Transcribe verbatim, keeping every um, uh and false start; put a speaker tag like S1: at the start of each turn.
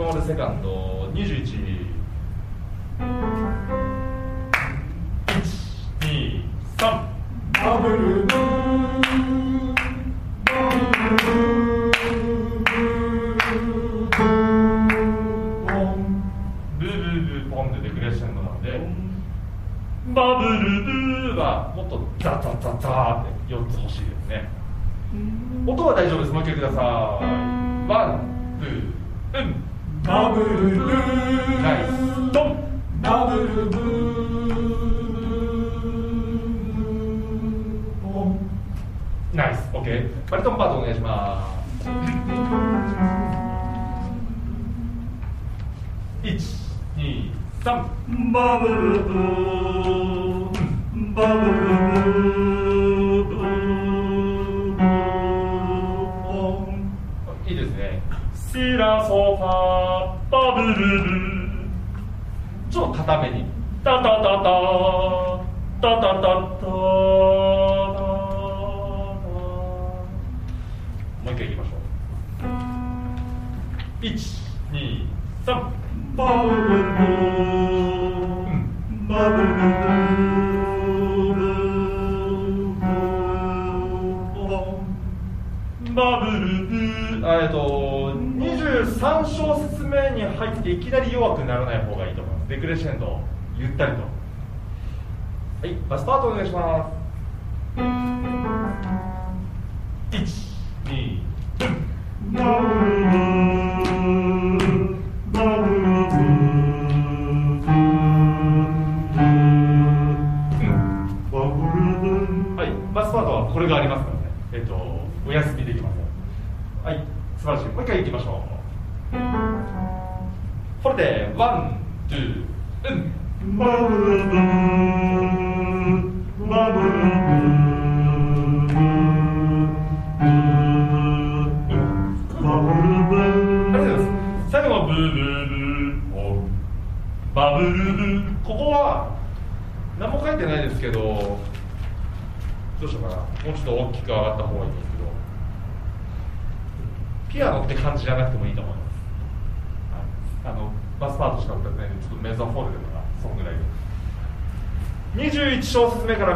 S1: モールセカンドにじゅういち、いち、に、さん、
S2: バブルブー
S1: ブーブーブーポンでデクレッシェンドなんで、バブルブーはもっとザザザザーってよっつ欲しいですね。音は大丈夫です。もう一回ください。ワン、ツー、うん。
S2: バブルブー
S1: ナイスドン。
S2: バブルブーポン
S1: ナイス、オッケー。バリトンパートお願いします。いち、に、さん。
S2: バブルブーバブルブーポン
S1: いいですね。シラソファバブルブー。ちょっと固めに。タタタタタタタタタ。もう一回いきましょう。いち、に、さん。
S2: バブルブーバブルブー
S1: バブルブー、えっとにじゅうさん小節目に入っていきなり弱くならない方がいいと思います。デクレッシェンドゆったりと。はい、バスパートお願いします。いち、に、
S2: バブルブーバブルブーバブルブー。
S1: はい、バスパートはこれがありますからね。えっとお休みできます。はい、素晴らしい。もう一回いきましょう。これでワン、ツー、うん。
S2: バブルブーバブルブーバブルブー。
S1: ありがとうございます。最後はブーブーブーバブルブー。ここは何も書いてないですけど、どうしようかな。もうちょっと大きく上がった方がいいんですけど、ピアノって感じじゃなくてもいいと思います。あのバスパートしか歌ってないんで、ちょっとメゾンフォールでもな、そのぐらいで。にじゅういち小節目から